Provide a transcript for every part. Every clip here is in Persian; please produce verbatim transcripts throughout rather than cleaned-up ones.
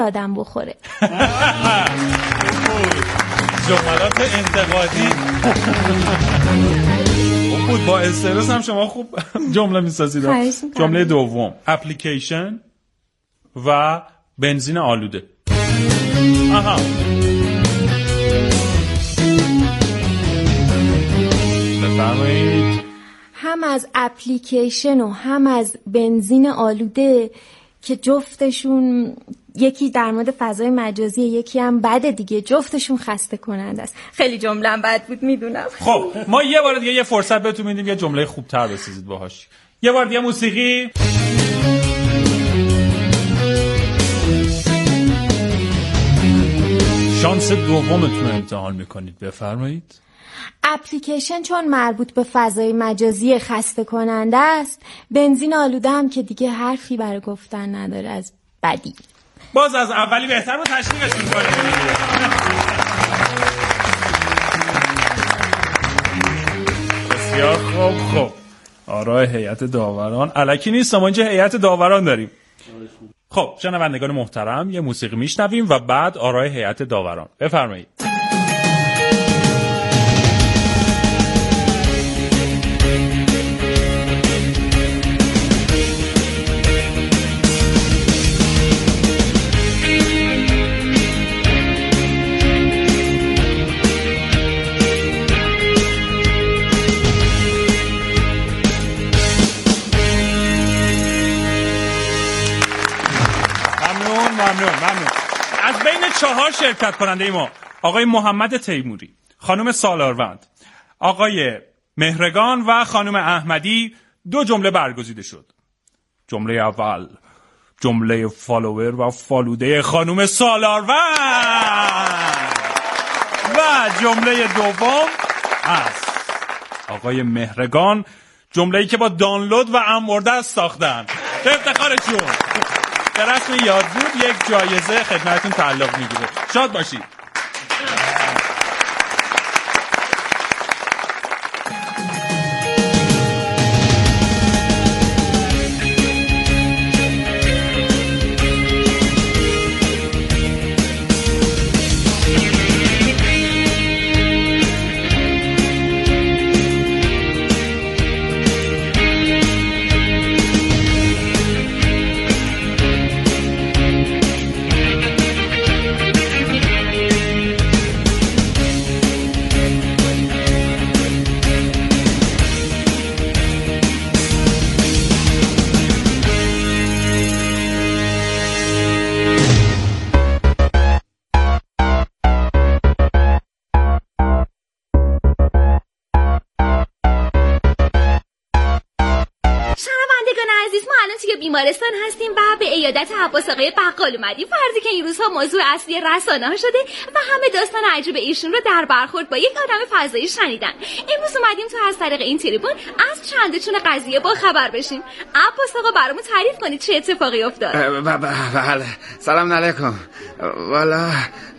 آدم بخوره. جملات انتقادی بود. با استرس هم شما خوب جمله میسازید. جمله دوم اپلیکیشن و بنزین آلوده. آها بفرمایید. هم از اپلیکیشن و هم از بنزین آلوده که جفتشون یکی در مورد فضای مجازی یکی هم بده دیگه، جفتشون خسته کننده است. خیلی جمله‌ام بد بود میدونم. خب ما یه بار دیگه یه فرصت بهتون میدیم یه جمله خوبتر بسازید باهاش. یه بار دیگه موسیقی. شانس دومتون رو امتحان میکنید. بفرمایید. اپلیکیشن چون مربوط به فضای مجازی خسته کننده است، بنزین آلوده هم که دیگه حرفی برای گفتن نداره از بدی. باز از اولی بهتر رو تشویقش میکنید. بسیار خوب. خب آرای هیئت داوران الکی نیست، ما اینجا هیئت داوران داریم. خب شنوندگان محترم یه موسیقی میشنویم و بعد آرای هیئت داوران. بفرمایید. ممنون ممنون. از بین چهار شرکت کننده ما آقای محمد تیموری، خانم سالاروند، آقای مهرگان و خانم احمدی دو جمله برگزیده شد. جمله اول جمله فالوور و فالوده خانم سالاروند و جمله دوم از آقای مهرگان، جمله‌ای که با دانلود و امورده ساختن. به افتخارشون در رسم یادبود یک جایزه خدمتتون تعلق میگیره. شاد باشید. بیمارستان هستیم و به عیادت عباس آقای بقال اومدیم. فرضی که این روزها موضوع اصلی رسانه‌ها شده و همه داستان عجیب ایشون رو در برخورد با یک آدم فضایی شنیدن. امروز اومدیم تو از طریق این تریبون از چندچون قضیه با خبر بشیم. عباس آقا برامون تعریف کنید چه اتفاقی افتاد. بله سلام علیکم. والا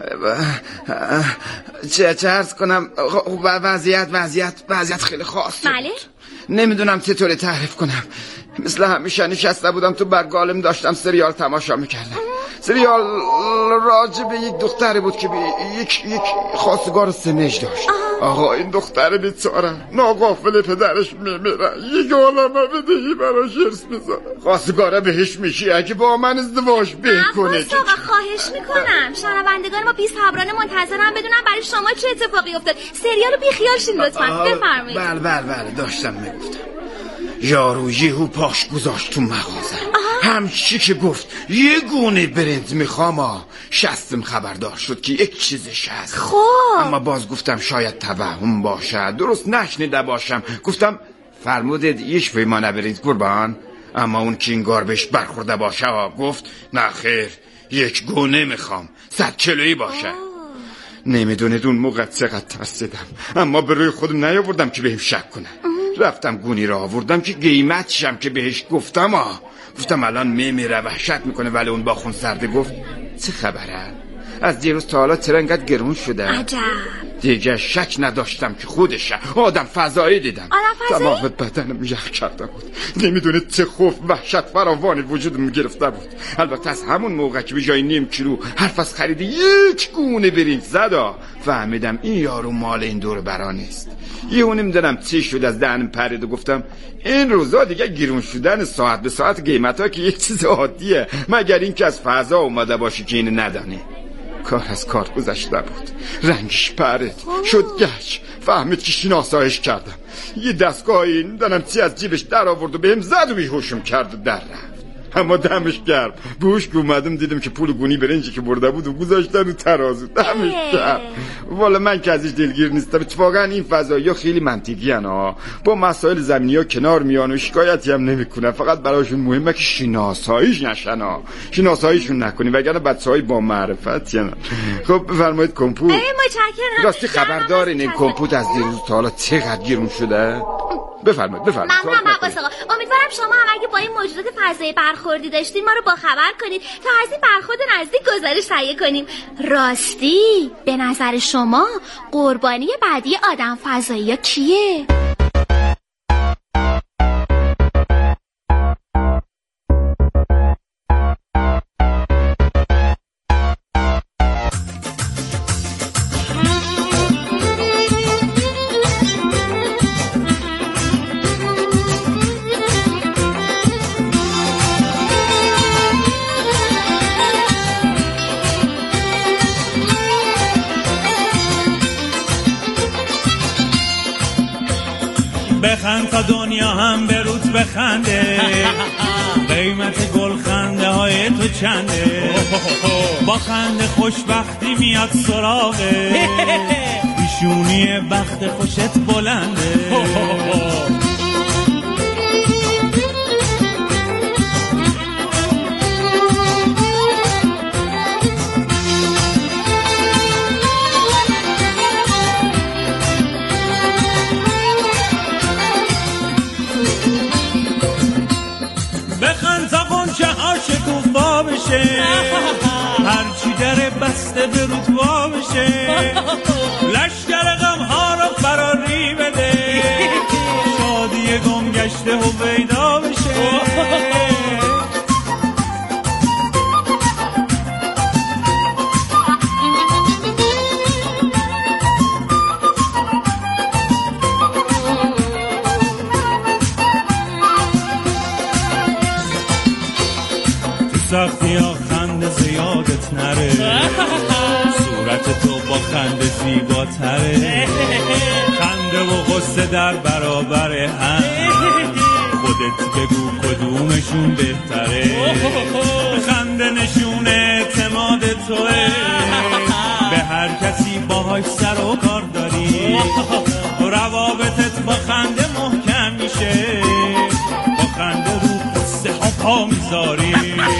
چه چه عرض کنم، وضعیت وضعیت وضعیت خیلی خاص. بله نمیدونم چطوری تعریف کنم. مثل همیشه نشسته بودم تو بقالم، داشتم سریال تماشا میکردم. سریال راجع به یک دختری بود که یک یک خواستگار سمج داشت. آقا این دختر بیچاره ناغافل پدرش میمیره، یک عالمه بدهی براش ارث میذاره. خواستگاره بهش میشه اگه با من ازدواج بکنه. عباس آقا خواهش میکنم، شنوندگان ما بی صبرانه منتظرم بدونم برای شما چه اتفاقی افتاد. سریالو بی خیال شین لطفا. بفرمایید. بله بله بله داشتم میگفتم. یارو یهو پاش گذاشت تو مغازه، همچی که گفت یه گونه برنج میخوام ها، شستم خبردار شد که یک چیزش هست. خب اما باز گفتم شاید توهم باشه، درست نشنیده باشم. گفتم فرمودید یک پیمانه برنج قربان، اما اون کینگار بهش برخورده باشه ها. گفت نه خیر یک گونه میخوام، صد کیلویی باشه. آه. نمیدونید اون موقع چقدر ترسیدم، اما به روی خودم نیاوردم که بهم شک کنه. رفتم گونی را آوردم که قیمتشم که بهش گفتم آه. گفتم الان میمیره، وحشت میکنه. ولی اون با خون سرده گفت چه خبره؟ از دیروز تا حالا چرا انقدر گرون شده؟ عجب. دیگه شک نداشتم که خودشه. آدم فضایی دیدم. آدم فضایی؟ تمام بدنم یخ کرده بود. نمیدونه چه خوف وحشت فراوانی وجودم گرفته بود. البته از همون موقع که به جای نیم کیلو حرف از خرید یک گونه برنج زدا فهمیدم این یارو مال این دور برا نیست. یهو نمیدونم چی شد از دهنم پرید و گفتم این روزا دیگه گرون شدن ساعت به ساعت قیمتا که یک چیز عادیه، مگر این که از فضا اومده باشی که اینو ندانی. کار از کار گذشته بود. رنگش پرید شد گچ. فهمید که شناسایش کردم. یه دستگاهی نمیدونم چی از جیبش در آورد و بهم زد و بیهوشم کرد و در رفت. اما دمش گرم. بوش که اومدم دیدم که پول گونی برنجی که برده بود و گذاشتن و ترازو. دمش گرم. والا من که ازش دلگیر نیستم. اتفاقا این فضایی‌ها خیلی منطقی ان، با مسائل زمینی ها کنار میان و شکایتی هم نمیکنن. فقط براشون مهمه که شناساییش نشن ها. شناساییشون نکنی وگرنه بچه‌های با معرفت یعنی. خب بفرمایید کمپوت. متشکرم. راستی خبردارین این کمپوت از دیروز تا حالا چقدر گرون شده؟ بفرمایید بفرمایید. ممنونم عباس آقا. امیدوارم شما هم اگه با این موجودات فضایی برخوردی داشتین ما رو با خبر کنید تا از این برخورد نزدیک گزارش تهیه کنیم. راستی به نظر شما قربانی بعدی آدم فضایی کیه؟ بخند تا دنیا هم به روت بخنده، قیمت گل خنده های تو چنده، با خنده خوشبختی میاد سراغه، پیشونی بخت خوشت بلنده. بخند تا غنچه ها شکوفا بشه، هرچی در بسته به رتوا بشه، لشکر غم ها رو فراری بده، شادی گم گشته و پیدا بشه. سختی ها خنده زیادت نره، صورت تو با خنده زیباتره، خنده و غصه در برابر هم، خودت بگو کدومشون بهتره. خنده نشون اعتماد توه، به هر کسی باهاش سر و کار داری، روابطت با خنده محکم میشه، با خنده رو قصه ها پا میذاری.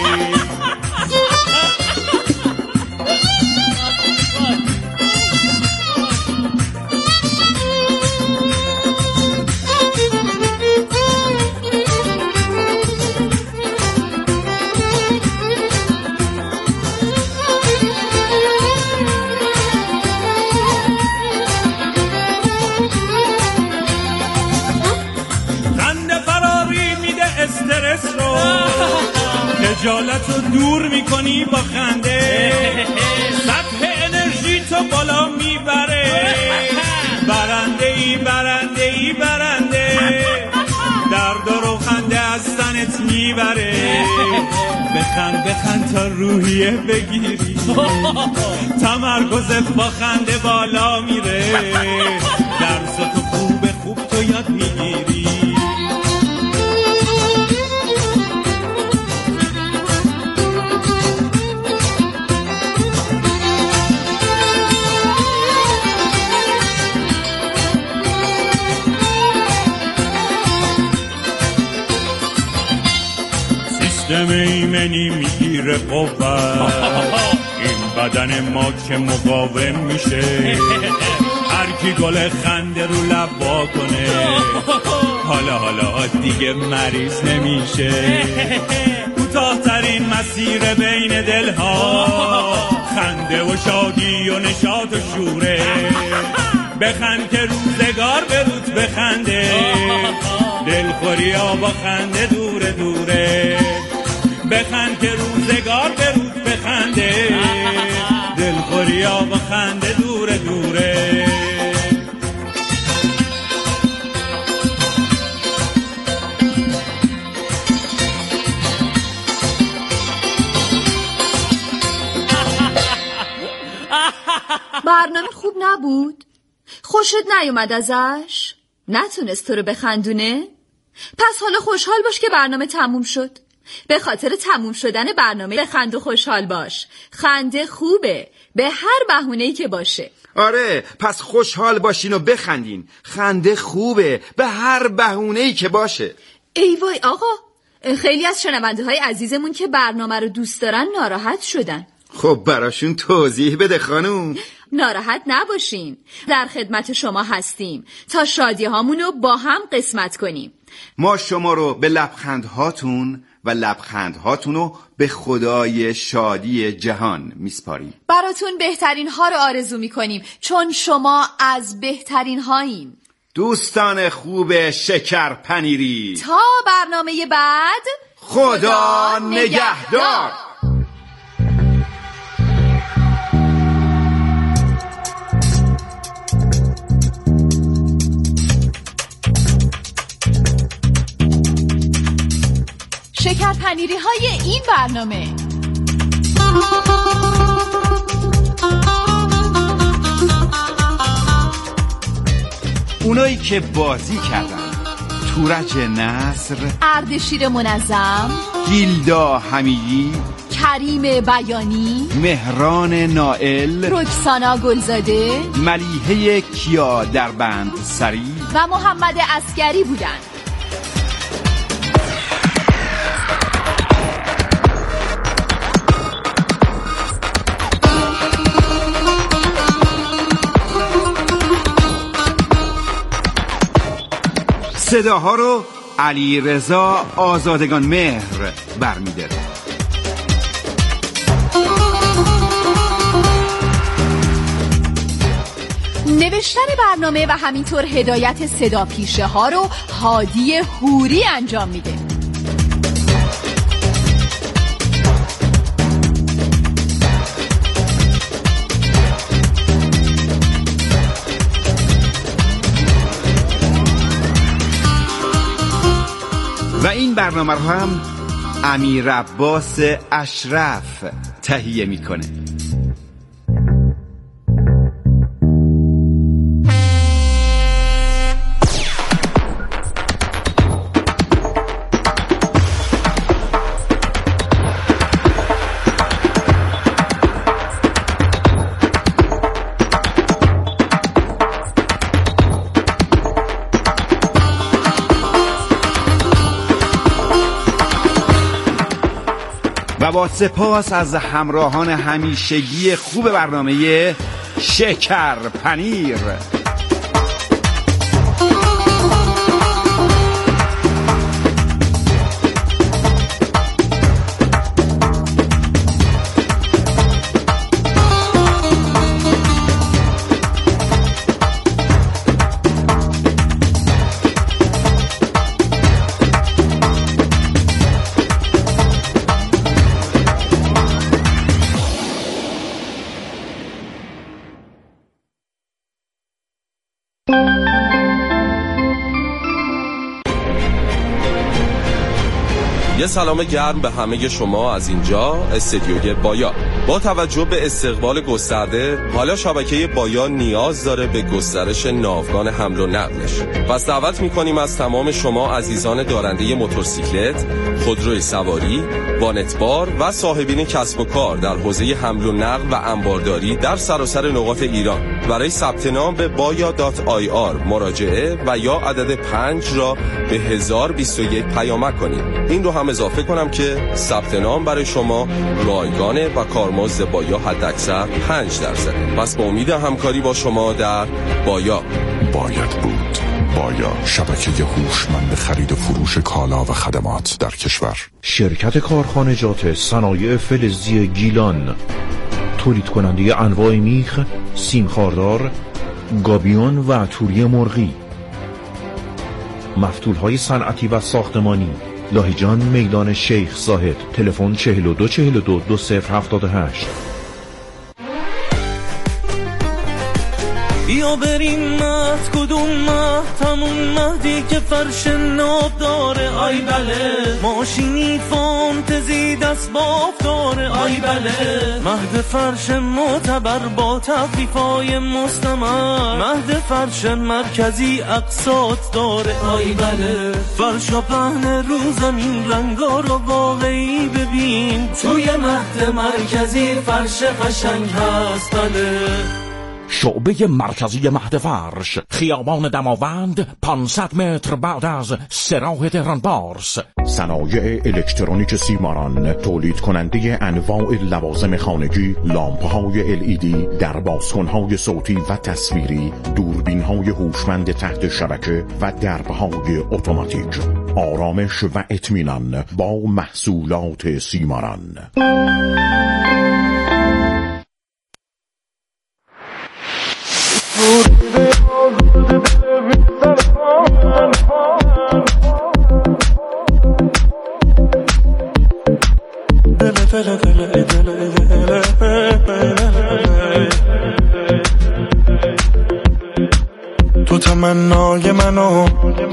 خجالت رو دور میکنی با خنده، سطح انرژی تو بالا میبره، برنده ای برنده ای برنده، درد رو خنده از تنت میبره. بخند بخند تا روحیه بگیری، تمرکزت با خنده بالا میره، درس تو خوب خوب تو یاد میگیری. سیستم ایمنی میگیره قوت، این بدن ما که مقاوم میشه، هر کی گل خنده رو لب وا کنه، حالا حالا دیگه مریض نمیشه. کوتاه‌ترین مسیر بین دلها، خنده خنده و شادی و نشاط و شوره. بخند که روزگار به روت بخنده، دلخوری ها با خنده دوره دوره. بخند که روزگار به روت بخنده، دلخوری ها با خنده دوره دوره. برنامه خوب نبود؟ خوشت نیومد ازش؟ نتونست تو رو بخندونه؟ پس حالا خوشحال باش که برنامه تموم شد. به خاطر تموم شدن برنامه بخند و خوشحال باش. خنده خوبه، به هر بهونه‌ای که باشه. آره، پس خوشحال باشین و بخندین. خنده خوبه به هر بهونه‌ای که باشه. ای وای آقا، خیلی از شنونده های عزیزمون که برنامه رو دوست دارن ناراحت شدن. خب براشون توضیح بده خانوم. ناراحت نباشین، در خدمت شما هستیم تا شادی هامونو با هم قسمت کنیم. ما شما رو به لبخندهاتون و لبخندهاتونو به خدای شادی جهان میسپاریم. براتون بهترین ها رو آرزو میکنیم، چون شما از بهترین هایین. دوستان خوب شکر پنیری، تا برنامه بعد، خدا نگهدار. شکر پنیری های این برنامه. اونایی که بازی کردن: تورج نصر، اردشیر منظم، گیلدا حمیدی، کریم بیانی، مهران نائل، رکسانا گلزاده، ملیحه کیا دربند سری و محمد عسگری بودند. صداها رو علی رضا آزادگان مهر برمی‌داره. نوشتن برنامه و همینطور هدایت صدا پیشه ها رو هادی هوری انجام میده. و این برنامه رو هم امیر عباس اشرف تهیه میکنه. و با سپاس از همراهان همیشگی خوب برنامه شکر پنیر. یه سلام گرم به همه شما از اینجا استدیوی بایا. با توجه به استقبال گسترده، حالا شبکه بایا نیاز داره به گسترش ناوگان حمل و نقلش. پس دعوت میکنیم از تمام شما عزیزان دارنده موتورسیکلت، خودروی سواری، وانتبار و صاحبین کسب و کار در حوزه حمل و نقل و انبارداری در سراسر نقاط ایران برای ثبت نام به بایا دات آی آر مراجعه و یا عدد پنج را به هزار و بیست و یک پیامک کنید. این رو هم اضافه کنم که ثبت نام برای شما رایگانه و کارمزد بایا حداکثر پنج درصد. پس با امید همکاری با شما در بایا. باید بود. بایا، شبکه هوشمند خرید و فروش کالا و خدمات در کشور. شرکت کارخانجات صنایع فلزی گیلان، تولید کننده انواع میخ، سیم خاردار، گابیون و توری مرغی. مفتولهای صنعتی و ساختمانی. لاهیجان، میدان شیخ زاهد. تلفن چهل و دو چهل و دو دو صفر هفتاد و هشت. بیا بریم مهد، کدوم مهد؟ همون مهدی که فرش ناب داره. آی بله، ماشینی فانتزی دست باف داره. آی بله، مهد فرش معتبر با تخفیفای مستمر. مهد فرش مرکزی اقساط داره. آی بله، فرشا پهن رو زمین، رنگا رو واقعی ببین. توی مهد مرکزی فرش قشنگ هست. بله، شعبه مرکزی مهد فرش، خیابان دماوند، پانصد متر بعد از سراح تهران پارس. صنایع الکترونیک سیماران، تولید کننده انواع لوازم خانگی، لامپ‌های ال ای دی، دربازکن‌های صوتی و تصویری، دوربین‌های هوشمند تحت شبکه و درب‌های اتوماتیک. آرامش و اطمینان با محصولات سیماران. تو تمنای منو،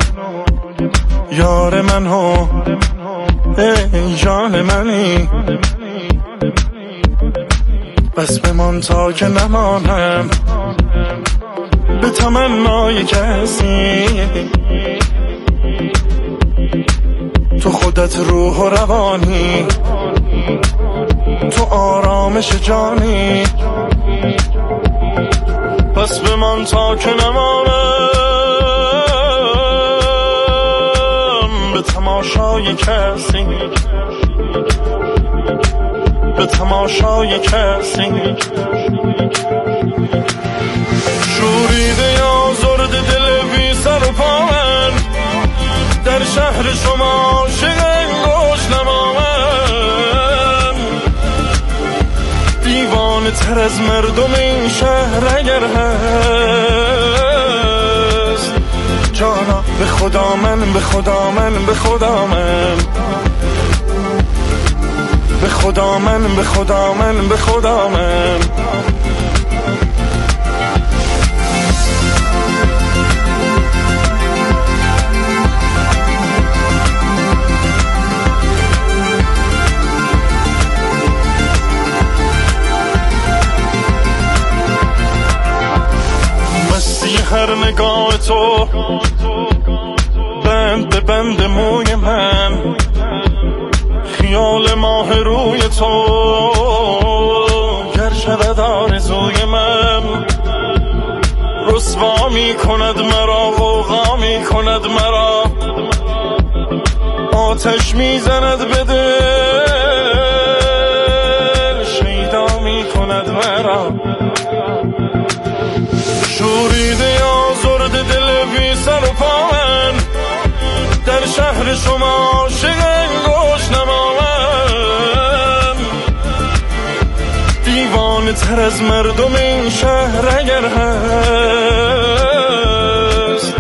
یار منو، ای جان منی، بس بمان تا که نمانم به تمنای کسی. تو خودت روح و روانی، تو آرامش جانی، پس بمان تا که نمانم به تماشای کسی، به تماشای کسی. شوریده یا زرد دل بی سر و پا من، در شهر شما شنگوش نما من. دیوانه تر از مردم این شهر اگر هست، جانا به خدا من، به خدا من، به خدا من، به خدا من، به خدا من، به خدا من. هر نگاه تو بند به بند موی من، خیال ماه روی تو گر شود آرزوی من. رسوا می کند مرا، غوغا می کند مرا، آتش می زند به دل، شیدا می کند مرا. شوریده یا زرد دل بی سر و پا من، در شهر شما شنگوش نما من. دیوانه تر از مردم این شهر اگر هست،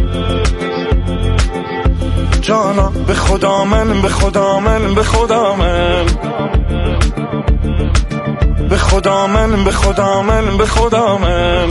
جانا به خدا من، به خدا من، به خدا من، به خدا من، به خدا من، به خدا من.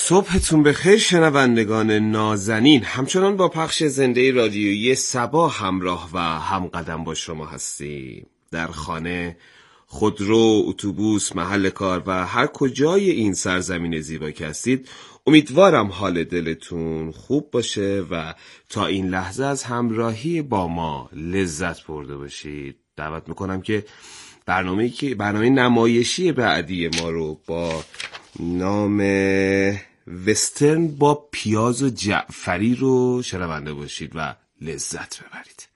صبحتون بخیر شنوندگان نازنین. همچنان با پخش زنده رادیویی سبا همراه و همقدم با شما هستیم. در خانه، خودرو، اتوبوس، محل کار و هر کجای این سرزمین زیبا که هستید، امیدوارم حال دلتون خوب باشه و تا این لحظه از همراهی با ما لذت برده باشید. دعوت میکنم که برنامه‌ای که برنامه نمایشی بعدی ما رو با نام وسترن با پیاز و جعفری رو شنونده باشید و لذت ببرید.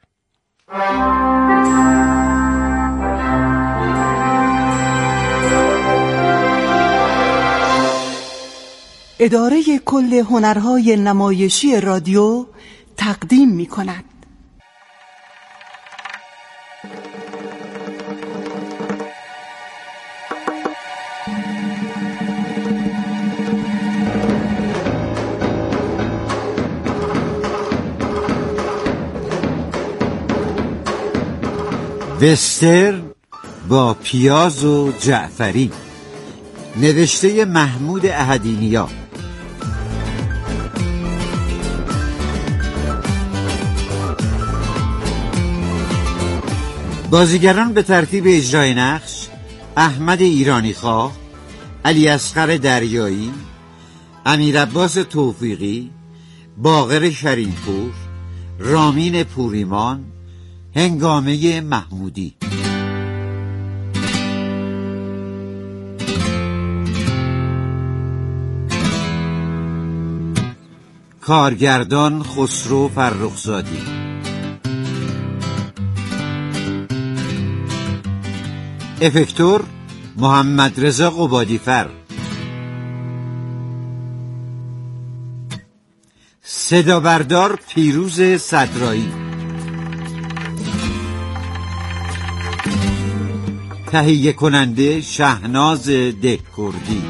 اداره کل هنرهای نمایشی رادیو تقدیم می کند. وسترن با پیاز و جعفری، نوشته محمود احدینیا. بازیگران به ترتیب اجرای نقش: احمد ایرانیخواه، علی اصغر دریایی، امیر عباس توفیقی، باقر شرینپور، رامین پوریمان، هنگامه محمودی. کارگردان خسرو فرخزادی. افکتور محمد رضا قبادیفر. صدا بردار پیروز صدرایی. تهیه کننده شهناز دهکردی.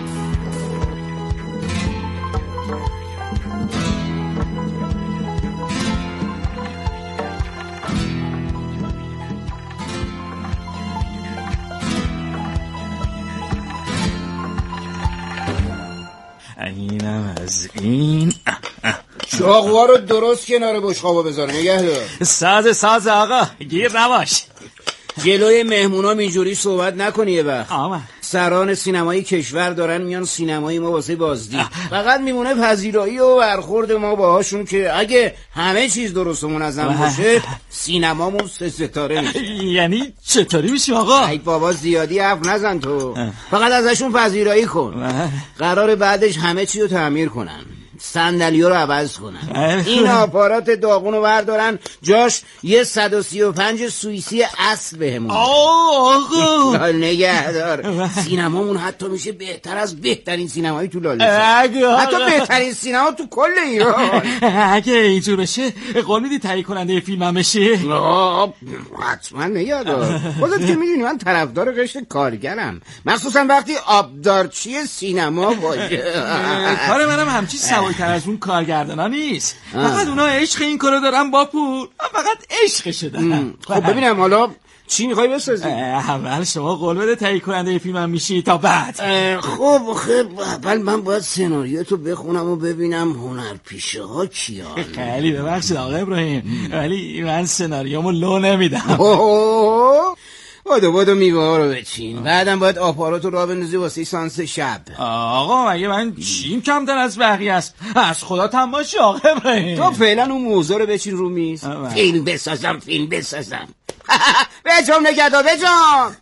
اینم از این. چاقوها رو درست کنار بشقابا بذاره. نگه دار. ساز ساز آقا، گیر نباش. جلوی مهمونام اینجوری صحبت نکنی. یه وقت آمه. سران سینمایی کشور دارن میان سینمایی ما واسه بازدید. فقط میمونه پذیرایی و برخورد ما باهاشون که اگه همه چیز درست و منظم باشه سینمامون سه ستاره میشه. یعنی چطوری میشه آقا؟ ای بابا زیادی حرف نزن تو. فقط ازشون پذیرایی کن. قرار بعدش همه چی رو تعمیر کنن، صندلی‌ها رو عوض کنن، این آپارات داغون رو بردارن جاش یه صد و سی و پنج سوئیسی اصل بهمون. آقا نگهدار. سینمامون حتی میشه بهتر از بهترین سینمایی تو لاله‌زار، حتی بهترین سینما تو کل ایران. اگه اینجور بشه قول میدی تهیه کننده فیلمم بشی؟ حتما نگهدار. خودت که میدونی من طرفدار قشر کارگرم، مخصوصا وقتی آبدارچی سینما باشه. کار منم همچی سوال تر از اون کارگردانا نیست. فقط اونا عشق این کارو دارن با پول، فقط عشقش دارن. خب ببینم حالا چی میخوای بسازی؟ اول شما قول بده تهیه کننده فیلمم میشی تا بعد. خب خب اول من باید سناریو تو بخونم و ببینم هنرپیشه ها کیان. خیلی ببخشید آقا ابراهیم، ولی من سناریومو لو نمیدم. بادو بادو میوه ها رو بچین، بعدم باید آپاراتو را بندازی واسه سانس شب. آقا مگه من چیم کمتر از بقیه است؟ از خدا تماشی آقا ابراهیم. تو فعلا اون موضوع رو بچین رو میز. فیلم بسازم فیلم بسازم. بجام نگهدار بجام.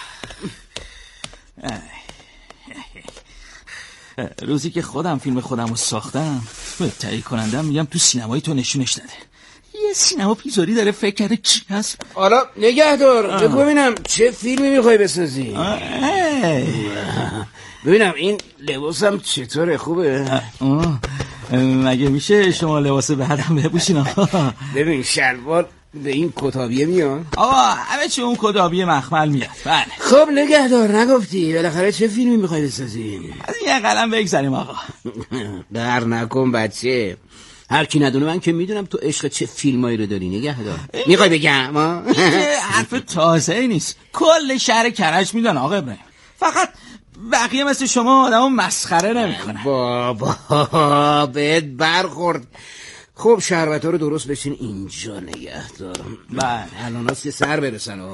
روزی که خودم فیلم خودم رو ساختم به تهیه کنندم میگم تو سینمایی تو نشونش داده. یه سینما پیزاری داره فکر کرده چی هست. حالا نگهدار ببینم چه فیلمی میخوای بسازی. ببینم این لباسم چطوره، خوبه؟ مگه میشه شما لباس بعدم بپوشین آقا؟ ببین شلوار به این کتابیه میاد. آقا همه چی اون کتابیه مخمل میاد. بله. خب نگهدار نگفتی بالاخره چه فیلمی میخوای بسازی؟ از این یه قلم بگذاریم آقا. در نکن بچه، هر کی ندونه من که میدونم تو عشق چه فیلمایی رو داری. نگهدار میخوای بگم؟ این حرف تازه نیست، کل شهر کرج میدن آقا ابراهیم. فقط بقیه مثل شما آدمو مسخره نمیکنن. بابا بهت برخورد. خب شربت ها رو درست بشین اینجا نگه دارم. بله الان هست که سر برسن ها.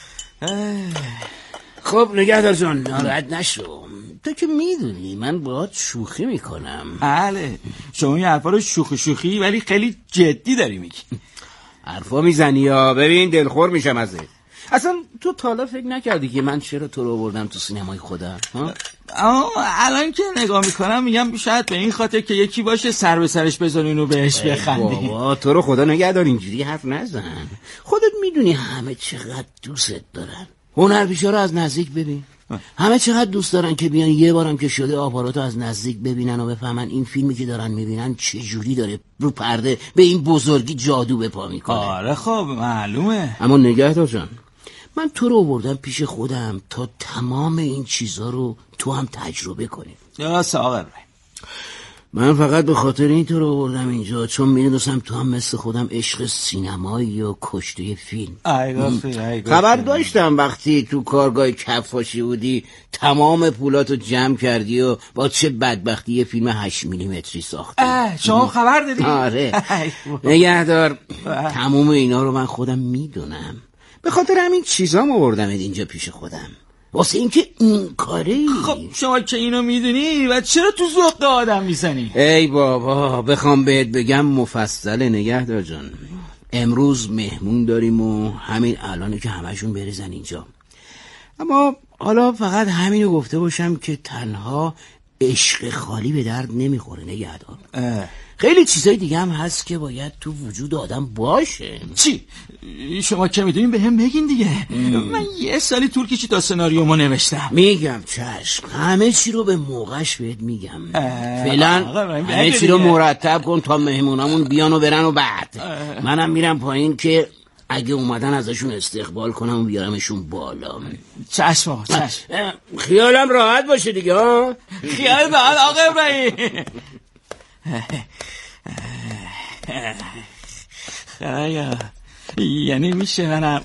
خب نگهدار جان ناراحت نشو، تو که میدونی من باهات شوخی میکنم. بله شما این حرفا رو شوخی شوخی ولی خیلی جدی داری میگی. حرفا میزنی یا ببین دلخور میشم ازت. اصلا تو تا حالا فکر نکردی که من چرا تو رو آوردم تو سینمای خودم؟ اما الان که نگاه میکنم میگم شاید به این خاطر که یکی باشه سر به سرش بذارین و بهش بخندی. بابا تو رو خدا نگهدار اینجوری حرف نزن. خودت میدونی همه چقدر دوست دارن. هنرپیشه رو از نزدیک ببین. همه چقدر دوست دارن که بیان یه بارم که شده آپاراتو از نزدیک ببینن و بفهمن این فیلمی که دارن میبینن چه جوری داره رو پرده به این بزرگی جادو به پا میکنه. آره خب معلومه. اما نگهدار جان من تو رو آوردم پیش خودم تا تمام این چیزا رو تو هم تجربه کنی. درست آقا. من فقط به خاطر این تو رو آوردم اینجا چون میدونستم تو هم مثل خودم عشق سینمایی و کشته فیلم. خبر داشتم وقتی تو کارگاه کفاشی بودی تمام پولاتو جمع کردی و با چه بدبختی یه فیلم هشت میلیمتری ساختی. شما خبر دادی؟ آره نگهدار تمام اینا رو من خودم میدونم. به خاطر همین چیزام آوردم اینجا پیش خودم واسه اینکه این کاری. خب شما که اینو میدونی و چرا تو ذوق آدم میزنی؟ ای بابا بخوام بهت بگم مفصل نگهدار جان. امروز مهمون داریم و همین الانه که همشون بریزن اینجا. اما حالا فقط همینو گفته باشم که تنها عشق خالی به درد نمیخوره نگهدار. خیلی چیزای دیگه هم هست که باید تو وجود آدم باشه. چی؟ شما که میدونین به هم بگین دیگه. من یه سالی طول کشید تا سناریومو نوشتم. میگم چشم همه چی رو به موقعش بهت میگم. فعلا همه چی رو مرتب کن تا مهمونامون بیان و برن و بعد منم میرم پایین که اگه اومدن ازشون استقبال کنم و بیارمشون بالا. چشم آقا چشم. خیالم راحت باشه دیگه ها. خیال راحت آقا ابراهیم. خیال یعنی میشه منم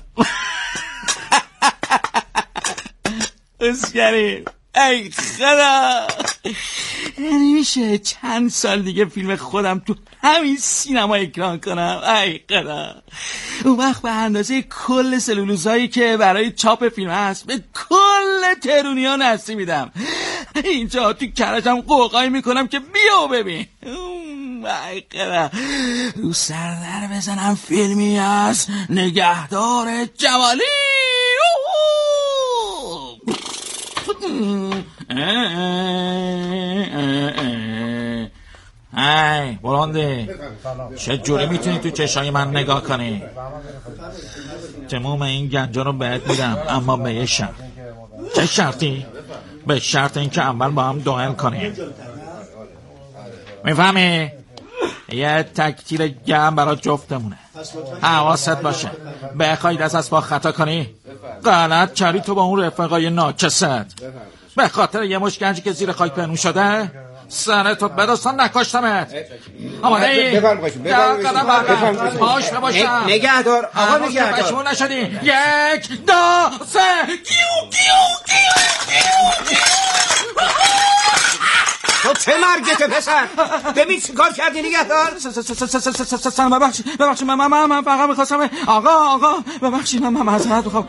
اسکریم ای خدا یعنی میشه چند سال دیگه فیلم خودم تو همین سینما اکران کنم. ای خدا اون وقت به اندازه کل سلولوزایی که برای چاپ فیلم هست به کل تهرونیا نصیب میدم. اینجا تو کرجم قوقایی میکنم که بیا ببین. ای خدا رو سردر بزنم فیلمی از نگهدار جمالی. ای بلنده چه جوری میتونی تو چشای من نگاه کنی؟ تمام این گنجا رو بهت میدم اما به یه شرط. چه شرطی؟ به شرط اینکه اول با هم دوئل کنیم. میفهمی؟ یه تکتیر گرم برای جفتمونه. حواست باشه بخوای دست از پا خطا کنی غلط کردی تو با اون رفقای ناکست. به خاطر یه مش گنجی که زیر خاک پنهون شده سرتو بدستان نکاشتمت. آماده ای؟ بفرم باشیم قدم بردم پاش بباشم نگهدار آقا نگهدار. پشمون نشدی. یک دو سه کیو کیو کیو تو چه مرگته پسر؟ ببین چی کار کردی نگهدار؟ سلام ببخشید ببخشید من من من فقط میخواستم آقا آقا ببخشید من معذرت میخوام.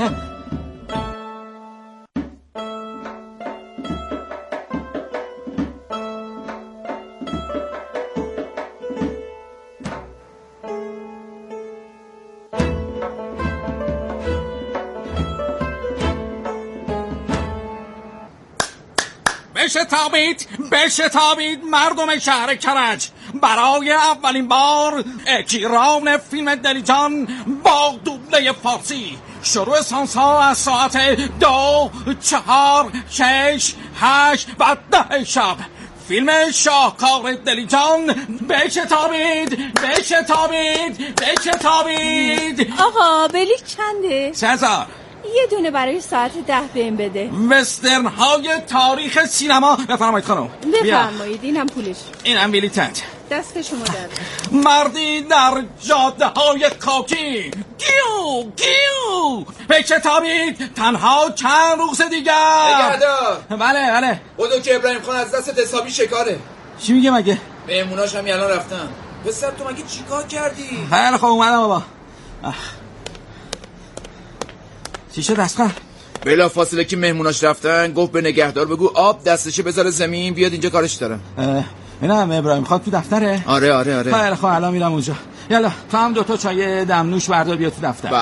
بشتابید بشتابید مردم شهر کرج برای اولین بار اکران فیلم دلیجان با دوبله فارسی. شروع سانس ها از ساعت دو چهار شش هشت و ده شب. فیلم شاهکار دلیجان بشتابید بشتابید بشتابید. آقا بلیط چنده؟ سه هزار. یه دونه برای ساعت ده بهم بده. وسترن های تاریخ سینما. بفرمایید خانم. بفرمایید اینم پولش. اینم بلیطت. دست شما در مردی در جاده های خاکی گیو گیو به کتابید تنها چند روز دیگر. نگهدار. بله بله. بودو که ابراهیم خان از دست حسابی شکاره. چی میگه مگه؟ مهموناش هم الان رفتن. پسر تو مگه چیکار کردی؟ خیلی خوب اومدم بابا. چی شد اصلا؟ بلا فاصله که مهموناش رفتن گفت به نگهدار بگو آب دستشه بذاره زمین بیاد اینجا کارش دارم. اینم ابراهیم خان تو دفتره؟ آره آره آره. خیلی خوب الان میرم اونجا. یالا تو هم دوتا چای دمنوش بردار بیا تو دفتر.